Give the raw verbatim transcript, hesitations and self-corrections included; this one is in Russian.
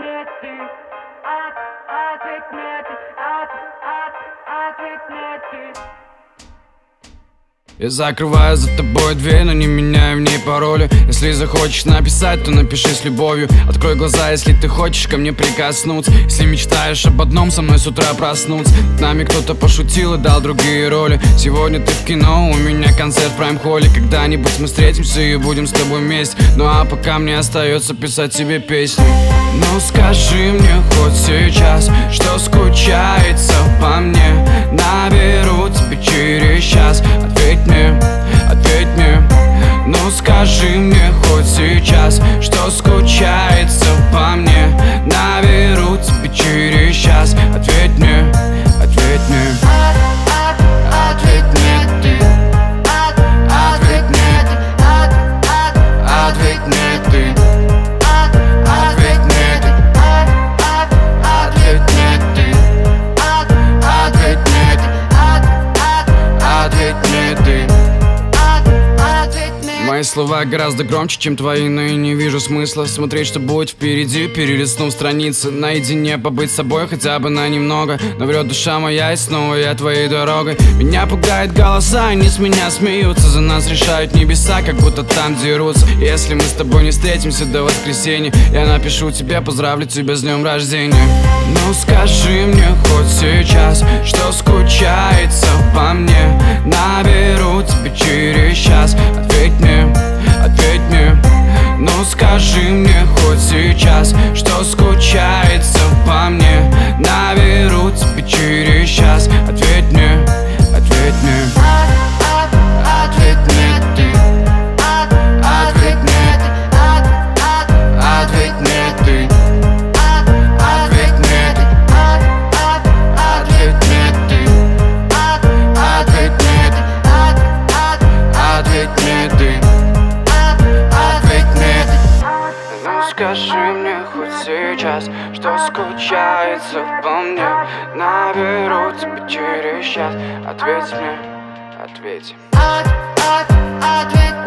мне ты, от, ответь мне ты, от, от, ответь мне ты. Я закрываю за тобой дверь, но не меняю в ней пароли. Если захочешь написать, то напиши с любовью. Открой глаза, если ты хочешь ко мне прикоснуться. Если мечтаешь об одном, со мной с утра проснуться. Над нами кто-то пошутил и дал другие роли. Сегодня ты в кино, у меня концерт в прайм-холле. Когда-нибудь мы встретимся и будем с тобой вместе. Ну а пока мне остается писать себе песни. Ну скажи мне хоть сейчас, что скучается по мне. Наберу тебе через час. Ответь мне, ответь мне. Ну скажи мне хоть сейчас, что скучается по мне. Наберу тебе через час. Ответь мне, ответь мне. Ответь мне ты. Ответь мне ты. Ответь мне ты. Ответь мне ты. Ответь мне ты. Ответь мне ты. Ответь мне ты. Мои слова гораздо громче, чем твои, но я не вижу смысла смотреть, что будет впереди, перелистнув страницы. Наедине побыть с собой хотя бы на немного. Но врет душа моя, и снова я твоей дорогой. Меня пугает голоса, они с меня смеются. За нас решают небеса, как будто там дерутся. Если мы с тобой не встретимся до воскресенья, я напишу тебе, поздравлю тебя с днем рождения. Ну скажи мне хоть сейчас, что скучается по мне. Наберу тебе через час. Ответь мне, ответь мне. Ну скажи мне хоть сейчас, что скучается по мне. Наберу тебе через час. Ответь мне, ответь мне. Ответь мне ты. Ответь мне ты. Ответь мне ты. Ответь мне ты. Ответь мне ты. Ответь мне ты. Ответь мне ты. Ответь мне ты. Ну скажи мне хоть сейчас, что скучается по мне. Наберу тебя через час. Ответь мне, ответь. Ответь